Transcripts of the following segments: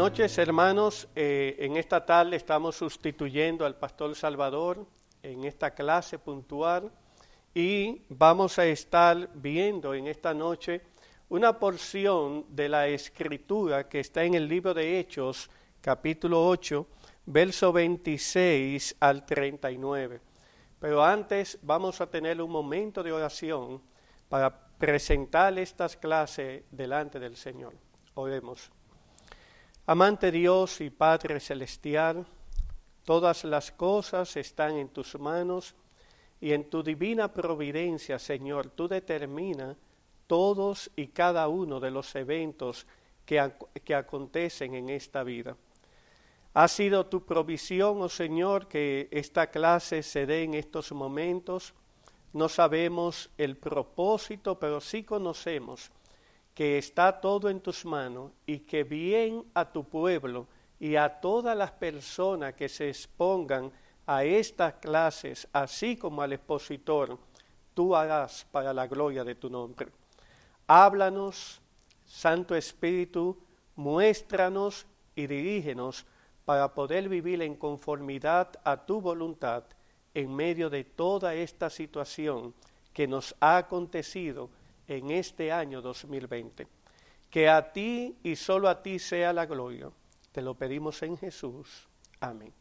noches, hermanos. En esta tarde estamos sustituyendo al pastor Salvador en esta clase puntual y vamos a estar viendo en esta noche una porción de la Escritura que está en el libro de Hechos, capítulo 8, verso 26 al 39. Pero antes vamos a tener un momento de oración para presentar estas clases delante del Señor. Oremos. Amante Dios y Padre Celestial, todas las cosas están en tus manos y en tu divina providencia, Señor, tú determinas todos y cada uno de los eventos que acontecen en esta vida. Ha sido tu provisión, oh Señor, que esta clase se dé en estos momentos. No sabemos el propósito, pero sí conocemos que está todo en tus manos y que bien a tu pueblo y a todas las personas que se expongan a estas clases, así como al expositor, tú harás para la gloria de tu nombre. Háblanos, Santo Espíritu, muéstranos y dirígenos para poder vivir en conformidad a tu voluntad en medio de toda esta situación que nos ha acontecido en este año 2020. Que a ti y solo a ti sea la gloria. Te lo pedimos en Jesús. Amén.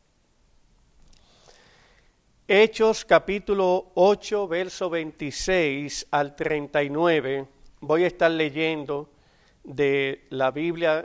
Hechos capítulo 8, verso 26 al 39. Voy a estar leyendo de la Biblia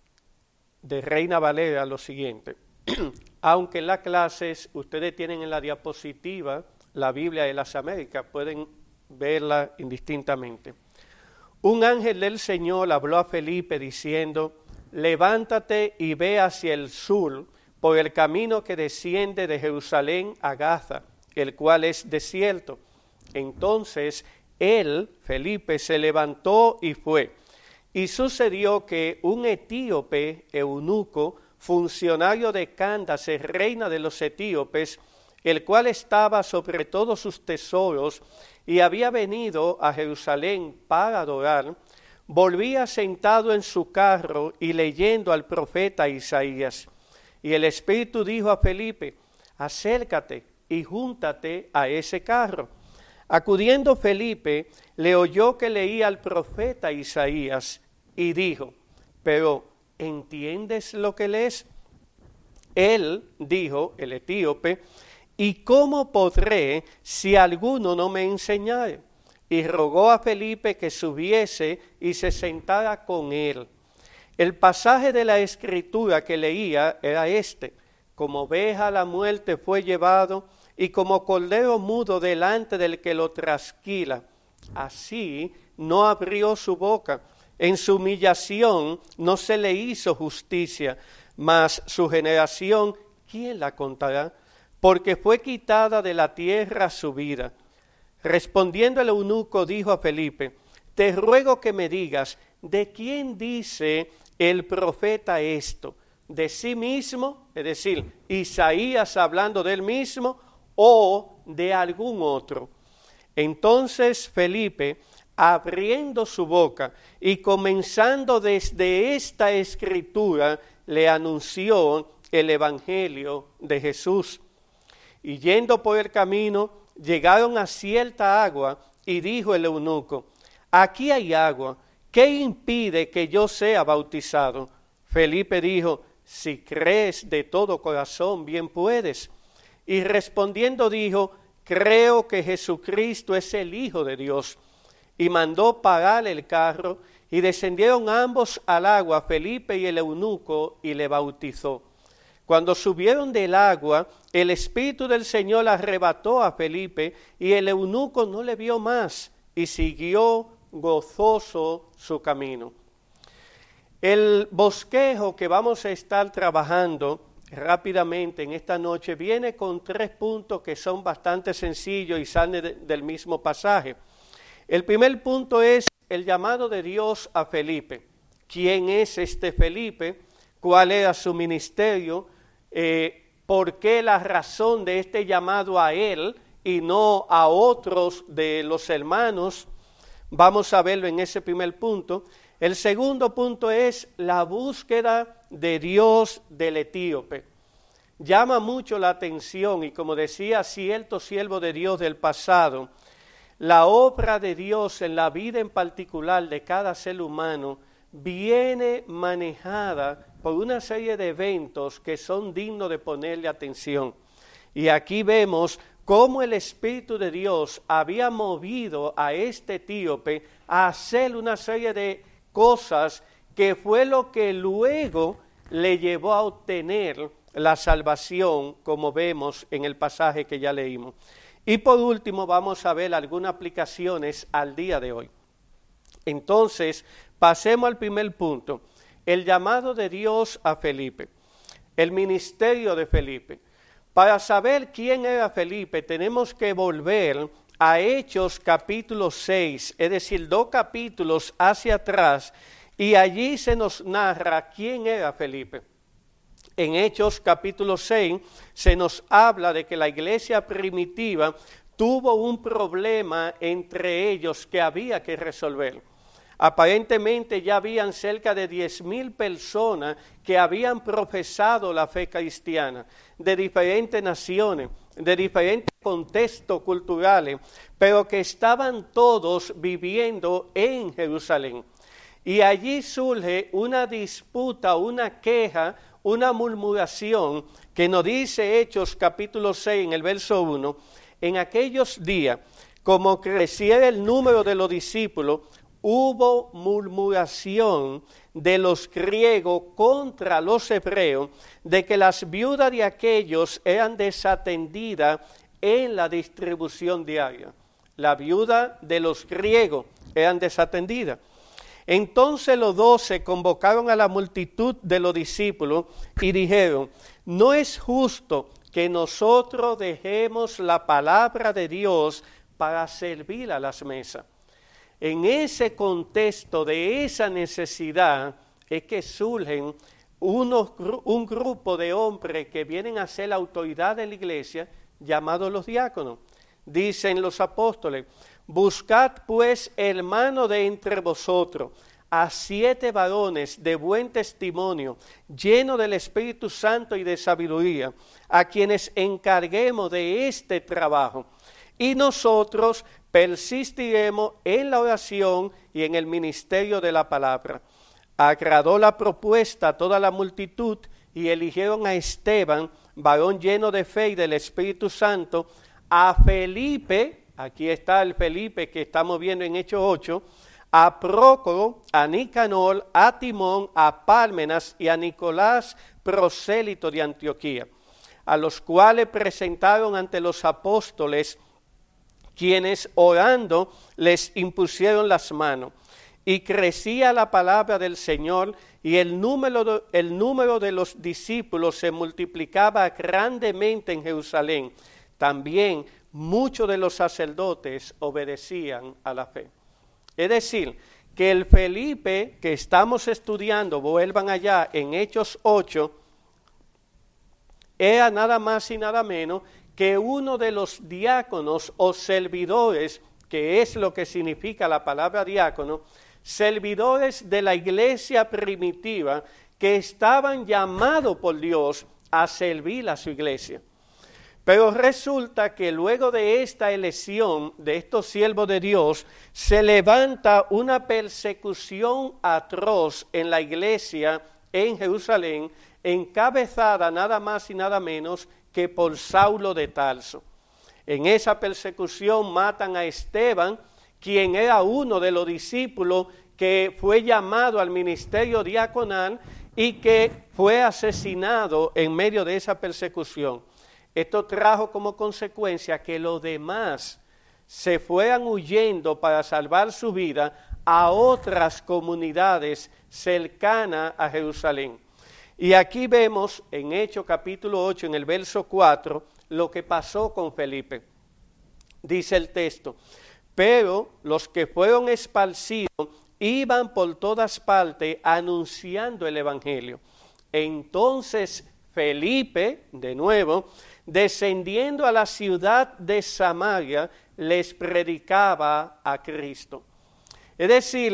de Reina Valera lo siguiente. Aunque en las clases ustedes tienen en la diapositiva la Biblia de las Américas, pueden verla indistintamente. Un ángel del Señor habló a Felipe diciendo: levántate y ve hacia el sur por el camino que desciende de Jerusalén a Gaza, el cual es desierto. Entonces él, Felipe, se levantó y fue. Y sucedió que un etíope eunuco, funcionario de Candace, reina de los etíopes, el cual estaba sobre todos sus tesoros y había venido a Jerusalén para adorar, volvía sentado en su carro y leyendo al profeta Isaías. Y el Espíritu dijo a Felipe: acércate y júntate a ese carro. Acudiendo Felipe, le oyó que leía al profeta Isaías y dijo: pero ¿entiendes lo que lees? Él dijo, el etíope: ¿y cómo podré si alguno no me enseñare? Y rogó a Felipe que subiese y se sentara con él. El pasaje de la Escritura que leía era este: como oveja a la muerte fue llevado, y como cordero mudo delante del que lo trasquila, así no abrió su boca. En su humillación no se le hizo justicia, mas su generación, ¿quién la contará? Porque fue quitada de la tierra su vida. Respondiendo el eunuco dijo a Felipe: te ruego que me digas, ¿de quién dice el profeta esto? ¿De sí mismo? Es decir, Isaías hablando de él mismo, o de algún otro. Entonces Felipe, abriendo su boca y comenzando desde esta escritura, le anunció el evangelio de Jesús. Y yendo por el camino, llegaron a cierta agua, y dijo el eunuco: aquí hay agua, ¿qué impide que yo sea bautizado? Felipe dijo: si crees de todo corazón, bien puedes. Y respondiendo dijo: creo que Jesucristo es el Hijo de Dios. Y mandó parar el carro, y descendieron ambos al agua, Felipe y el eunuco, y le bautizó. Cuando subieron del agua, el Espíritu del Señor arrebató a Felipe, y el eunuco no le vio más, y siguió gozoso su camino. El bosquejo que vamos a estar trabajando rápidamente en esta noche viene con 3 puntos que son bastante sencillos y salen del mismo pasaje. El primer punto es el llamado de Dios a Felipe. ¿Quién es este Felipe? ¿Cuál era su ministerio? ¿Por qué la razón de este llamado a él y no a otros de los hermanos? Vamos a verlo en ese primer punto. El segundo punto es la búsqueda de Dios del etíope. Llama mucho la atención y como decía cierto siervo de Dios del pasado, la obra de Dios en la vida en particular de cada ser humano viene manejada por una serie de eventos que son dignos de ponerle atención. Y aquí vemos cómo el Espíritu de Dios había movido a este etíope a hacer una serie de cosas que fue lo que luego le llevó a obtener la salvación, como vemos en el pasaje que ya leímos. Y por último vamos a ver algunas aplicaciones al día de hoy. Entonces, pasemos al primer punto, el llamado de Dios a Felipe, el ministerio de Felipe. Para saber quién era Felipe, tenemos que volver a Hechos capítulo 6, es decir, 2 capítulos hacia atrás, y allí se nos narra quién era Felipe. En Hechos capítulo 6 se nos habla de que la iglesia primitiva tuvo un problema entre ellos que había que resolver. Aparentemente ya habían cerca de 10,000 personas que habían profesado la fe cristiana, de diferentes naciones, de diferentes contextos culturales, pero que estaban todos viviendo en Jerusalén. Y allí surge una disputa, una queja, una murmuración que nos dice Hechos capítulo 6 en el verso 1, en aquellos días, como creciera el número de los discípulos, hubo murmuración de los griegos contra los hebreos, de que las viudas de aquellos eran desatendidas en la distribución diaria. La viuda de los griegos eran desatendidas. Entonces los 12 convocaron a la multitud de los discípulos y dijeron, no es justo que nosotros dejemos la palabra de Dios para servir a las mesas. En ese contexto de esa necesidad es que surgen un grupo de hombres que vienen a ser la autoridad de la iglesia, llamados los diáconos. Dicen los apóstoles, buscad pues, hermano de entre vosotros, a 7 varones de buen testimonio, llenos del Espíritu Santo y de sabiduría, a quienes encarguemos de este trabajo. Y nosotros persistiremos en la oración y en el ministerio de la palabra. Agradó la propuesta a toda la multitud y eligieron a Esteban, varón lleno de fe y del Espíritu Santo, a Felipe, aquí está el Felipe que estamos viendo en Hechos 8, a Prócoro, a Nicanor, a Timón, a Pármenas y a Nicolás, prosélito de Antioquía, a los cuales presentaron ante los apóstoles, quienes orando les impusieron las manos. Y crecía la palabra del Señor, y el número de los discípulos se multiplicaba grandemente en Jerusalén. También muchos de los sacerdotes obedecían a la fe. Es decir, que el Felipe que estamos estudiando, vuelvan allá en Hechos 8, era nada más y nada menos que uno de los diáconos o servidores, que es lo que significa la palabra diácono, servidores de la iglesia primitiva que estaban llamados por Dios a servir a su iglesia. Pero resulta que luego de esta elección de estos siervos de Dios, se levanta una persecución atroz en la iglesia en Jerusalén, encabezada nada más y nada menos que por Saulo de Tarso. En esa persecución matan a Esteban, quien era uno de los discípulos que fue llamado al ministerio diaconal y que fue asesinado en medio de esa persecución. Esto trajo como consecuencia que los demás se fueran huyendo para salvar su vida a otras comunidades cercanas a Jerusalén. Y aquí vemos en Hechos capítulo 8, en el verso 4, lo que pasó con Felipe. Dice el texto, pero los que fueron esparcidos iban por todas partes anunciando el evangelio. Entonces Felipe, de nuevo, descendiendo a la ciudad de Samaria, les predicaba a Cristo. Es decir,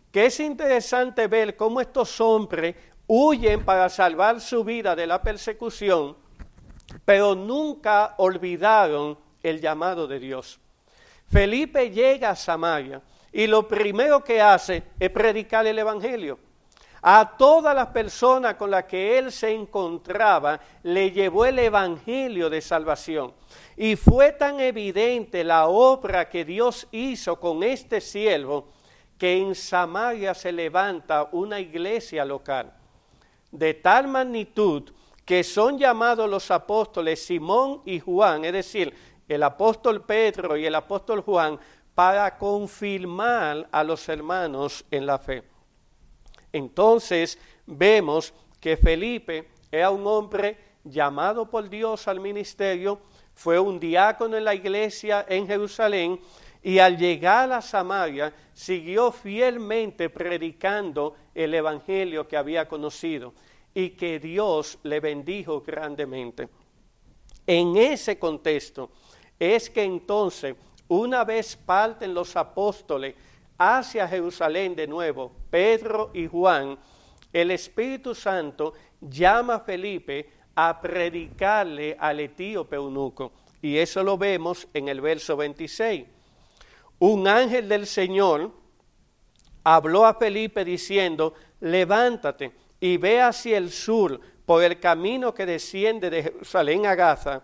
que es interesante ver cómo estos hombres huyen para salvar su vida de la persecución, pero nunca olvidaron el llamado de Dios. Felipe llega a Samaria y lo primero que hace es predicar el evangelio. A todas las personas con las que él se encontraba, le llevó el evangelio de salvación. Y fue tan evidente la obra que Dios hizo con este siervo, que en Samaria se levanta una iglesia local, de tal magnitud que son llamados los apóstoles Simón y Juan, es decir, el apóstol Pedro y el apóstol Juan, para confirmar a los hermanos en la fe. Entonces vemos que Felipe era un hombre llamado por Dios al ministerio, fue un diácono en la iglesia en Jerusalén, y al llegar a Samaria siguió fielmente predicando el evangelio que había conocido, y que Dios le bendijo grandemente. En ese contexto es que entonces, una vez parten los apóstoles hacia Jerusalén de nuevo, Pedro y Juan, el Espíritu Santo llama a Felipe a predicarle al etíope eunuco, y eso lo vemos en el verso 26. Un ángel del Señor habló a Felipe diciendo: levántate y ve hacia el sur por el camino que desciende de Jerusalén a Gaza,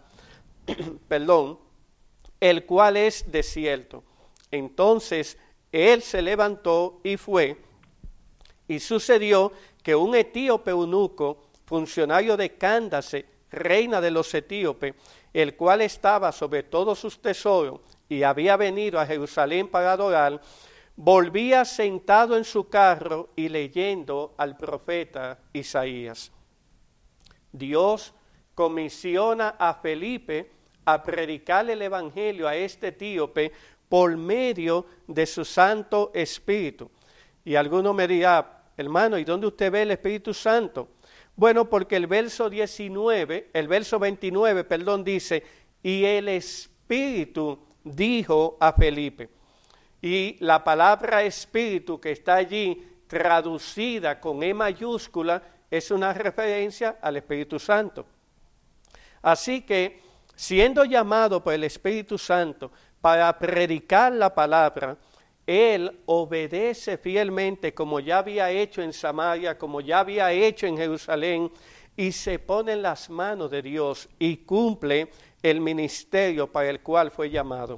el cual es desierto. Entonces él se levantó y fue, y sucedió que un etíope eunuco, funcionario de Cándace, reina de los etíopes, el cual estaba sobre todos sus tesoros y había venido a Jerusalén para adorar, volvía sentado en su carro y leyendo al profeta Isaías. Dios comisiona a Felipe a predicar el evangelio a este etíope por medio de su Santo Espíritu. Y alguno me dirá: hermano, ¿y dónde usted ve el Espíritu Santo? Bueno, porque el verso 29 dice: y el Espíritu dijo a Felipe. Y la palabra espíritu que está allí traducida con E mayúscula es una referencia al Espíritu Santo. Así que, siendo llamado por el Espíritu Santo para predicar la palabra, él obedece fielmente, como ya había hecho en Samaria, como ya había hecho en Jerusalén, y se pone en las manos de Dios y cumple el ministerio para el cual fue llamado.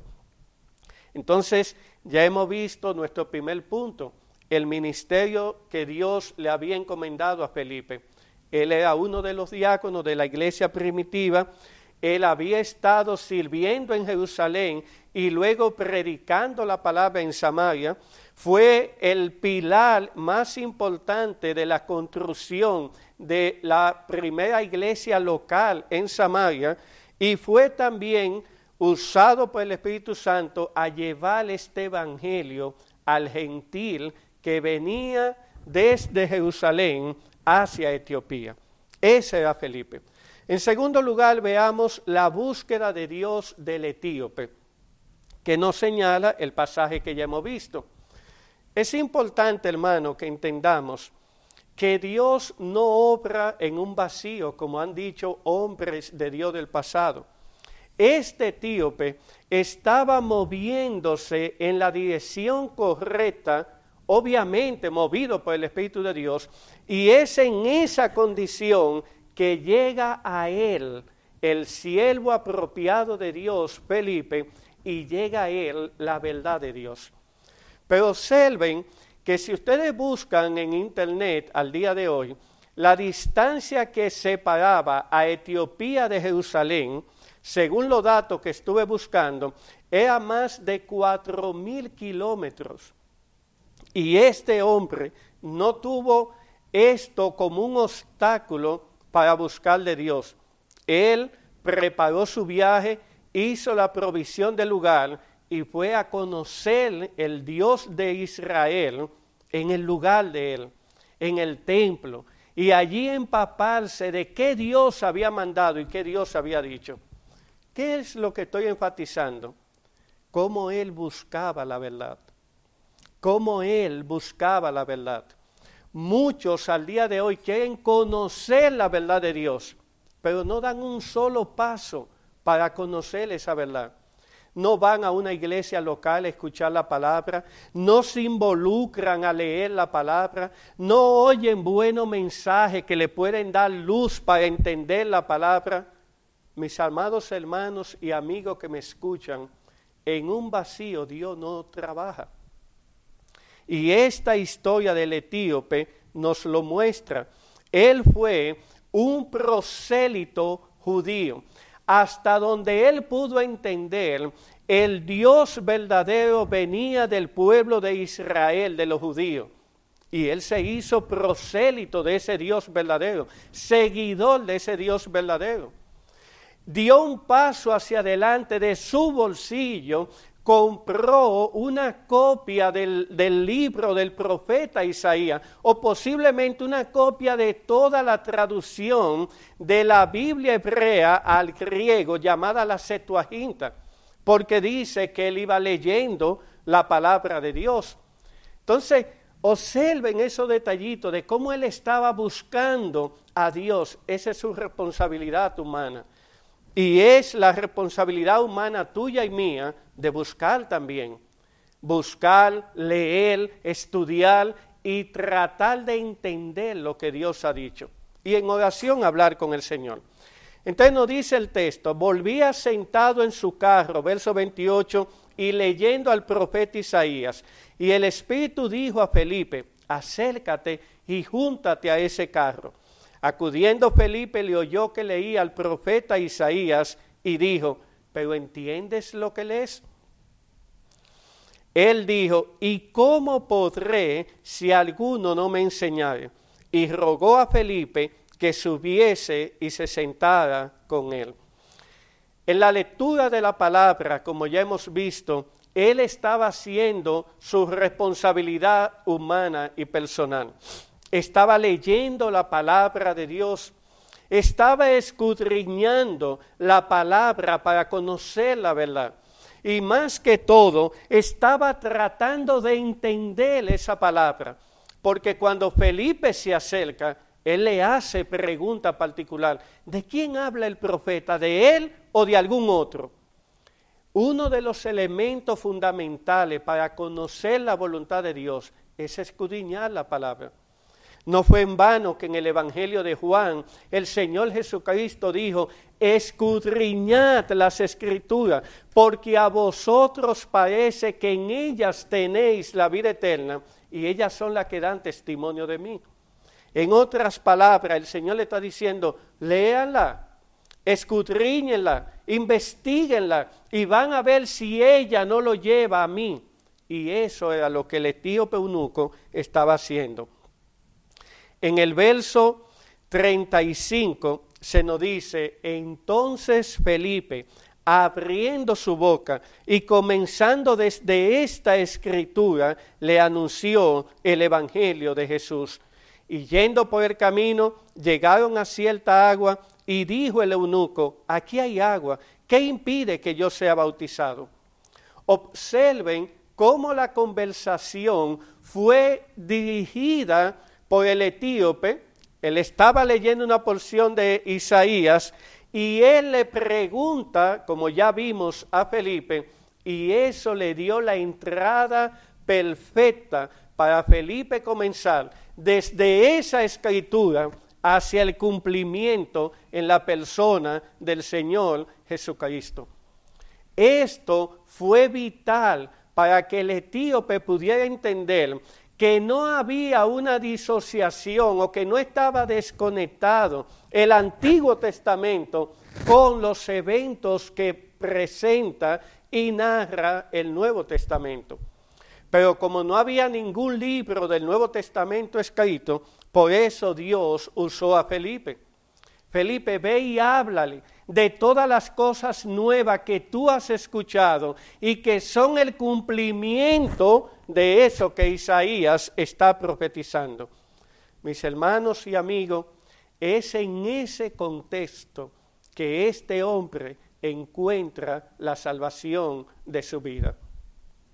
Entonces, ya hemos visto nuestro primer punto, el ministerio que Dios le había encomendado a Felipe. Él era uno de los diáconos de la iglesia primitiva. Él había estado sirviendo en Jerusalén y luego predicando la palabra en Samaria. Fue el pilar más importante de la construcción de la primera iglesia local en Samaria, y fue también usado por el Espíritu Santo a llevar este evangelio al gentil que venía desde Jerusalén hacia Etiopía. Ese era Felipe. En segundo lugar, veamos la búsqueda de Dios del etíope, que nos señala el pasaje que ya hemos visto. Es importante, hermano, que entendamos que Dios no obra en un vacío, como han dicho hombres de Dios del pasado. Este etíope estaba moviéndose en la dirección correcta, obviamente movido por el Espíritu de Dios, y es en esa condición que llega a él el siervo apropiado de Dios, Felipe, y llega a él la verdad de Dios. Pero observen que si ustedes buscan en internet al día de hoy, la distancia que separaba a Etiopía de Jerusalén, según los datos que estuve buscando, era más de 4,000 kilómetros. Y este hombre no tuvo esto como un obstáculo para buscar de Dios. Él preparó su viaje, hizo la provisión del lugar y fue a conocer el Dios de Israel en el lugar de él, en el templo, y allí empaparse de qué Dios había mandado y qué Dios había dicho. ¿Qué es lo que estoy enfatizando? Cómo él buscaba la verdad. cómo él buscaba la verdad. Muchos al día de hoy quieren conocer la verdad de Dios, pero no dan un solo paso para conocer esa verdad. No van a una iglesia local a escuchar la palabra, no se involucran a leer la palabra, no oyen buenos mensajes que le pueden dar luz para entender la palabra. Mis amados hermanos y amigos que me escuchan, en un vacío Dios no trabaja. Y esta historia del etíope nos lo muestra. Él fue un prosélito judío. Hasta donde él pudo entender, el Dios verdadero venía del pueblo de Israel, de los judíos. Y él se hizo prosélito de ese Dios verdadero, seguidor de ese Dios verdadero. Dio un paso hacia adelante de su bolsillo, compró una copia del libro del profeta Isaías, o posiblemente una copia de toda la traducción de la Biblia hebrea al griego, llamada la Septuaginta, porque dice que él iba leyendo la palabra de Dios. Entonces, observen esos detallitos de cómo él estaba buscando a Dios. Esa es su responsabilidad humana. Y es la responsabilidad humana tuya y mía de buscar también. Buscar, leer, estudiar y tratar de entender lo que Dios ha dicho. Y en oración hablar con el Señor. Entonces nos dice el texto, volvía sentado en su carro, verso 28, y leyendo al profeta Isaías. Y el Espíritu dijo a Felipe, acércate y júntate a ese carro. Acudiendo Felipe le oyó que leía al profeta Isaías y dijo, ¿pero entiendes lo que lees? Él dijo, ¿y cómo podré si alguno no me enseñare? Y rogó a Felipe que subiese y se sentara con él. En la lectura de la palabra, como ya hemos visto, él estaba haciendo su responsabilidad humana y personal. Estaba leyendo la palabra de Dios, estaba escudriñando la palabra para conocer la verdad. Y más que todo, estaba tratando de entender esa palabra, porque cuando Felipe se acerca, él le hace pregunta particular, ¿de quién habla el profeta? ¿De él o de algún otro? Uno de los elementos fundamentales para conocer la voluntad de Dios es escudriñar la palabra. No fue en vano que en el Evangelio de Juan el Señor Jesucristo dijo, escudriñad las Escrituras, porque a vosotros parece que en ellas tenéis la vida eterna, y ellas son las que dan testimonio de mí. En otras palabras, el Señor le está diciendo, léanla, escudriñenla, investíguenla, y van a ver si ella no lo lleva a mí. Y eso era lo que el etíope eunuco estaba haciendo. En el verso 35 se nos dice, entonces Felipe, abriendo su boca y comenzando desde esta escritura, le anunció el evangelio de Jesús. Y yendo por el camino, llegaron a cierta agua y dijo el eunuco, aquí hay agua, ¿qué impide que yo sea bautizado? Observen cómo la conversación fue dirigida por el etíope. Él estaba leyendo una porción de Isaías y él le pregunta, como ya vimos a Felipe, y eso le dio la entrada perfecta para Felipe comenzar desde esa escritura hacia el cumplimiento en la persona del Señor Jesucristo. Esto fue vital para que el etíope pudiera entender que no había una disociación o que no estaba desconectado el Antiguo Testamento con los eventos que presenta y narra el Nuevo Testamento. Pero como no había ningún libro del Nuevo Testamento escrito, por eso Dios usó a Felipe. Felipe, ve y háblale de todas las cosas nuevas que tú has escuchado y que son el cumplimiento de eso que Isaías está profetizando. Mis hermanos y amigos, es en ese contexto que este hombre encuentra la salvación de su vida.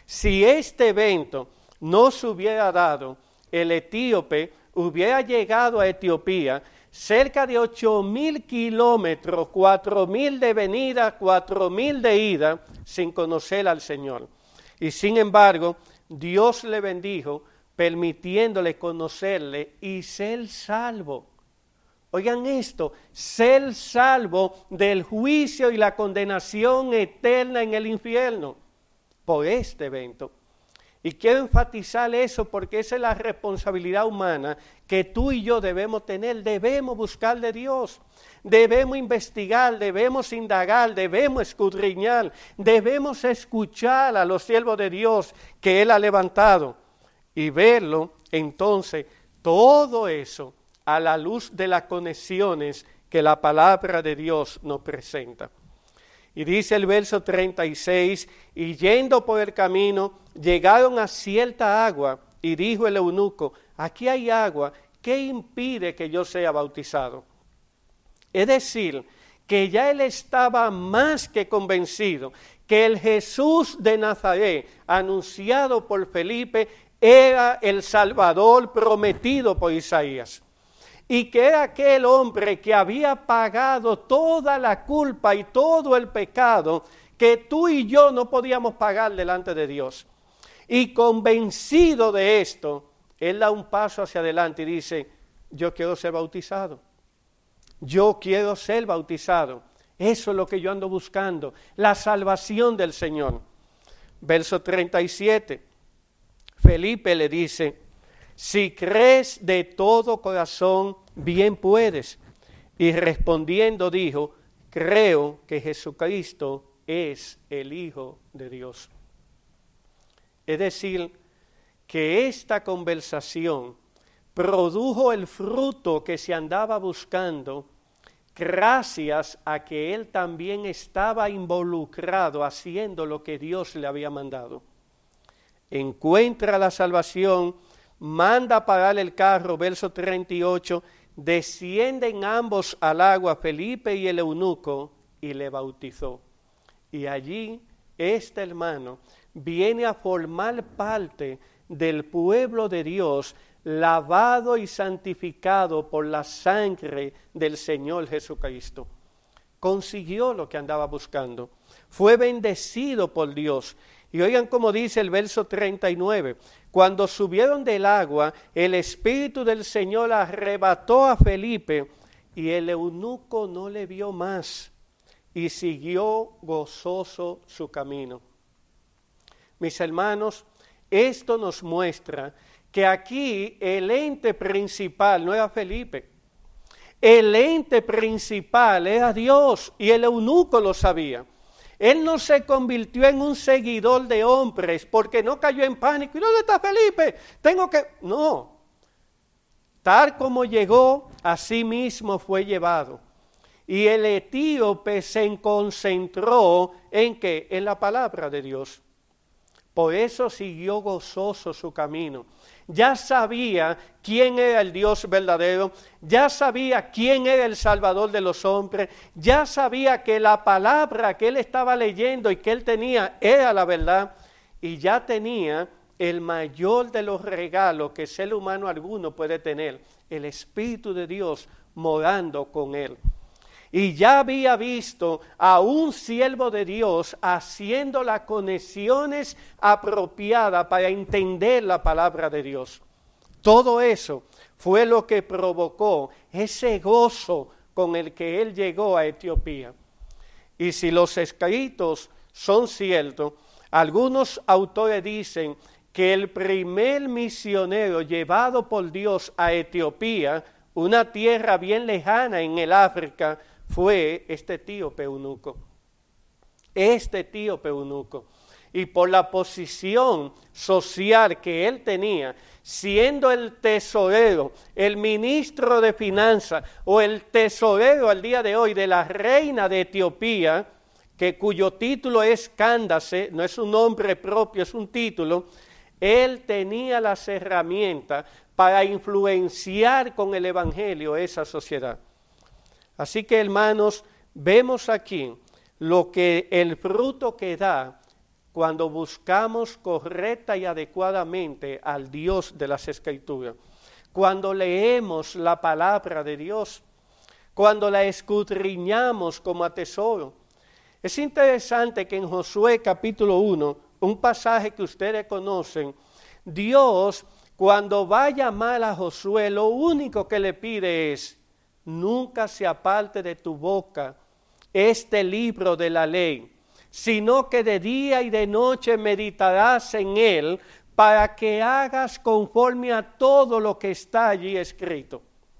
Si este evento no se hubiera dado, el etíope hubiera llegado a Etiopía cerca de 8,000 kilómetros, 4,000 de venida, 4,000 de ida, sin conocer al Señor. Y sin embargo, Dios le bendijo, permitiéndole conocerle y ser salvo. Oigan esto, ser salvo del juicio y la condenación eterna en el infierno por este evento. Y quiero enfatizar eso porque esa es la responsabilidad humana que tú y yo debemos tener. Debemos buscar de Dios, debemos investigar, debemos indagar, debemos escudriñar, debemos escuchar a los siervos de Dios que Él ha levantado y verlo, entonces, todo eso a la luz de las conexiones que la palabra de Dios nos presenta. Y dice el verso 36, y yendo por el camino, llegaron a cierta agua, y dijo el eunuco, aquí hay agua, ¿qué impide que yo sea bautizado? Es decir, que ya él estaba más que convencido que el Jesús de Nazaret, anunciado por Felipe, era el Salvador prometido por Isaías. Y que era aquel hombre que había pagado toda la culpa y todo el pecado que tú y yo no podíamos pagar delante de Dios. Y convencido de esto, él da un paso hacia adelante y dice, yo quiero ser bautizado. Yo quiero ser bautizado. Eso es lo que yo ando buscando, la salvación del Señor. Verso 37, Felipe le dice, si crees de todo corazón, bien puedes. Y respondiendo dijo, creo que Jesucristo es el Hijo de Dios. Es decir, que esta conversación produjo el fruto que se andaba buscando gracias a que él también estaba involucrado haciendo lo que Dios le había mandado. Encuentra la salvación, manda parar el carro, verso 38, descienden ambos al agua, Felipe y el eunuco, y le bautizó. Y allí este hermano viene a formar parte del pueblo de Dios, lavado y santificado por la sangre del Señor Jesucristo. Consiguió lo que andaba buscando, fue bendecido por Dios. Y oigan cómo dice el verso 39, cuando subieron del agua, el Espíritu del Señor arrebató a Felipe y el eunuco no le vio más y siguió gozoso su camino. Mis hermanos, esto nos muestra que aquí el ente principal no era Felipe, el ente principal era Dios y el eunuco lo sabía. Él no se convirtió en un seguidor de hombres porque no cayó en pánico. ¿Y dónde está Felipe? No. Tal como llegó, así mismo fue llevado. Y el etíope se concentró ¿en qué? En la palabra de Dios. Por eso siguió gozoso su camino. Ya sabía quién era el Dios verdadero, ya sabía quién era el Salvador de los hombres, ya sabía que la palabra que él estaba leyendo y que él tenía era la verdad, y ya tenía el mayor de los regalos que ser humano alguno puede tener, el Espíritu de Dios morando con él. Y ya había visto a un siervo de Dios haciendo las conexiones apropiadas para entender la palabra de Dios. Todo eso fue lo que provocó ese gozo con el que él llegó a Etiopía. Y si los escritos son ciertos, algunos autores dicen que el primer misionero llevado por Dios a Etiopía, una tierra bien lejana en el África, fue este etíope eunuco. Y por la posición social que él tenía, siendo el tesorero, el ministro de finanzas o el tesorero al día de hoy de la reina de Etiopía, cuyo título es Candace, no es un nombre propio, es un título, él tenía las herramientas para influenciar con el evangelio esa sociedad. Así que, hermanos, vemos aquí el fruto que da cuando buscamos correcta y adecuadamente al Dios de las Escrituras, cuando leemos la palabra de Dios, cuando la escudriñamos como a tesoro. Es interesante que en Josué capítulo 1, un pasaje que ustedes conocen, Dios, cuando va a llamar a Josué, lo único que le pide es: nunca se aparte de tu boca este libro de la ley, sino que de día y de noche meditarás en él, para que hagas conforme a todo lo que está allí escrito.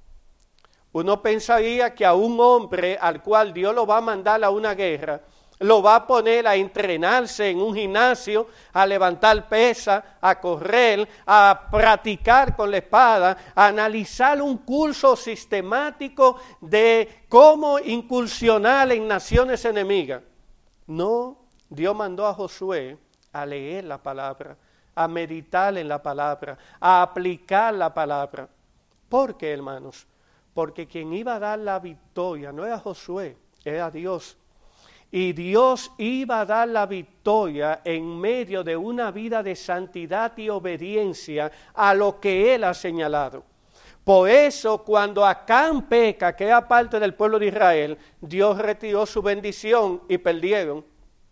Uno pensaría que a un hombre al cual Dios lo va a mandar a una guerra, lo va a poner a entrenarse en un gimnasio, a levantar pesas, a correr, a practicar con la espada, a analizar un curso sistemático de cómo incursionar en naciones enemigas. No, Dios mandó a Josué a leer la palabra, a meditar en la palabra, a aplicar la palabra. ¿Por qué, hermanos? Porque quien iba a dar la victoria no era Josué, era Dios. Y Dios iba a dar la victoria en medio de una vida de santidad y obediencia a lo que Él ha señalado. Por eso, cuando Acán peca, que era parte del pueblo de Israel, Dios retiró su bendición y perdieron.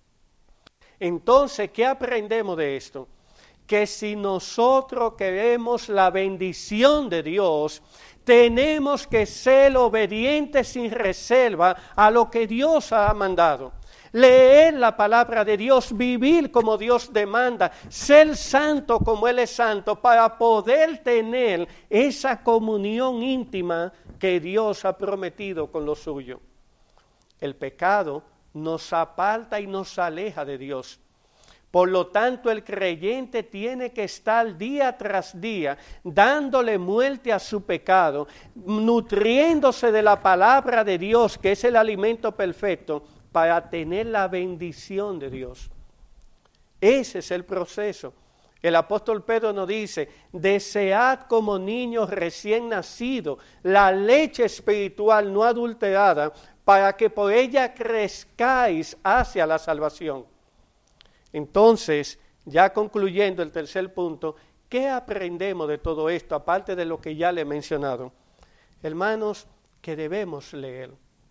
Entonces, ¿qué aprendemos de esto? Que si nosotros queremos la bendición de Dios, tenemos que ser obedientes sin reserva a lo que Dios ha mandado. Leer la palabra de Dios, vivir como Dios demanda, ser santo como Él es santo, para poder tener esa comunión íntima que Dios ha prometido con lo suyo. El pecado nos aparta y nos aleja de Dios. Por lo tanto, el creyente tiene que estar día tras día dándole muerte a su pecado, nutriéndose de la palabra de Dios, que es el alimento perfecto, para tener la bendición de Dios. Ese es el proceso. El apóstol Pedro nos dice: desead como niños recién nacidos la leche espiritual no adulterada, para que por ella crezcáis hacia la salvación. Entonces, ya concluyendo el tercer punto, ¿qué aprendemos de todo esto, aparte de lo que ya le he mencionado? Hermanos, que debemos leer.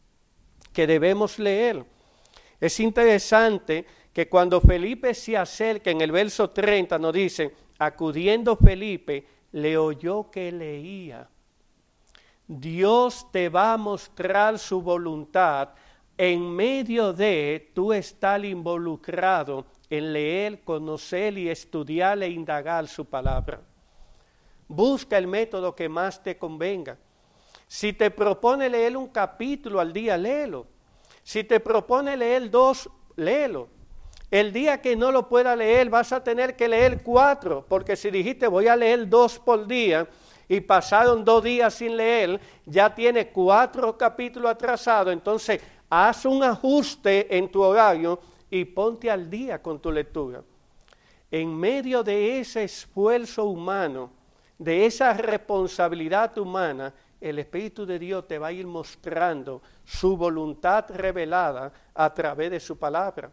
Es interesante que cuando Felipe se acerca, en el verso 30 nos dice: acudiendo Felipe, le oyó que leía. Dios te va a mostrar su voluntad en medio de tú estar involucrado en leer, conocer y estudiar e indagar su palabra. Busca el método que más te convenga. Si te propone leer un capítulo al día, léelo. Si te propone leer 2, léelo. El día que no lo pueda leer, vas a tener que leer 4, porque si dijiste voy a leer 2 por día y pasaron 2 días sin leer, ya tiene 4 capítulos atrasados. Entonces, haz un ajuste en tu horario y ponte al día con tu lectura. En medio de ese esfuerzo humano, de esa responsabilidad humana, el Espíritu de Dios te va a ir mostrando su voluntad revelada a través de su palabra.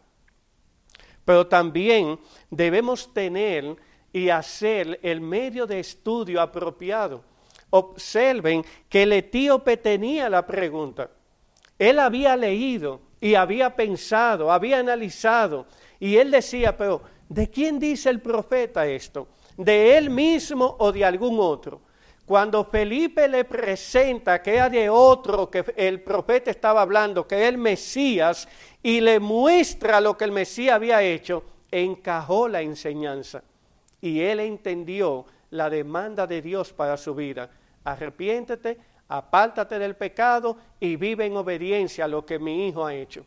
Pero también debemos tener y hacer el medio de estudio apropiado. Observen que el etíope tenía la pregunta. Él había leído y había pensado, había analizado, y él decía: pero ¿de quién dice el profeta esto? ¿De él mismo o de algún otro? Cuando Felipe le presenta que era de otro que el profeta estaba hablando, que era el Mesías, y le muestra lo que el Mesías había hecho, encajó la enseñanza. Y él entendió la demanda de Dios para su vida. Arrepiéntete, apártate del pecado y vive en obediencia a lo que mi hijo ha hecho.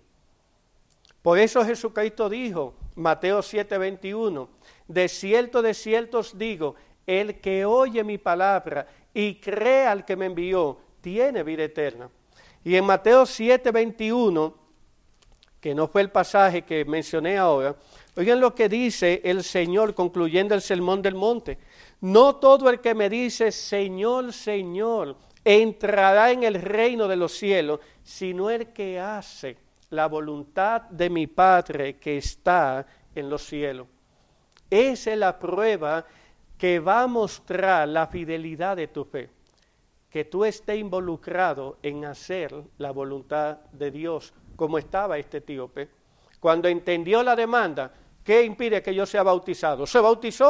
Por eso Jesucristo dijo, Mateo 7:21, de cierto os digo, el que oye mi palabra y cree al que me envió, tiene vida eterna. Y en Mateo 7:21, que no fue el pasaje que mencioné ahora, oigan lo que dice el Señor concluyendo el Sermón del Monte. No todo el que me dice, Señor, Señor, entrará en el reino de los cielos, sino el que hace la voluntad de mi Padre que está en los cielos. Esa es la prueba que va a mostrar la fidelidad de tu fe, que tú estés involucrado en hacer la voluntad de Dios, como estaba este etíope. Cuando entendió la demanda, ¿qué impide que yo sea bautizado? Se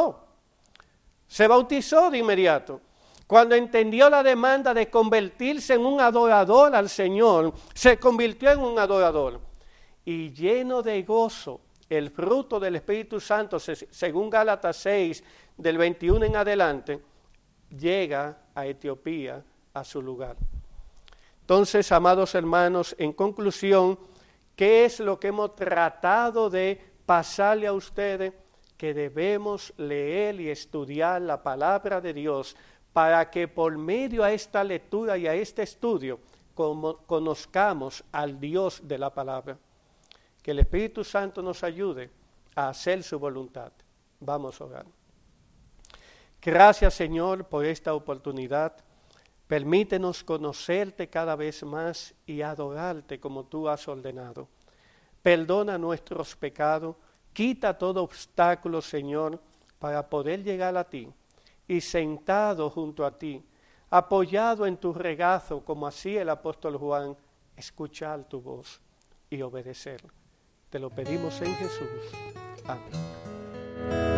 bautizó de inmediato. Cuando entendió la demanda de convertirse en un adorador al Señor, se convirtió en un adorador. Y lleno de gozo, el fruto del Espíritu Santo, según Gálatas 6, del 21 en adelante, llega a Etiopía, a su lugar. Entonces, amados hermanos, en conclusión, ¿qué es lo que hemos tratado de pasarle a ustedes? Que debemos leer y estudiar la palabra de Dios para que por medio a esta lectura y a este estudio conozcamos al Dios de la palabra. Que el Espíritu Santo nos ayude a hacer su voluntad. Vamos a orar. Gracias, Señor, por esta oportunidad. Permítenos conocerte cada vez más y adorarte como tú has ordenado. Perdona nuestros pecados, quita todo obstáculo, Señor, para poder llegar a ti y sentado junto a ti, apoyado en tu regazo, como hacía el apóstol Juan, escuchar tu voz y obedecer. Te lo pedimos en Jesús. Amén.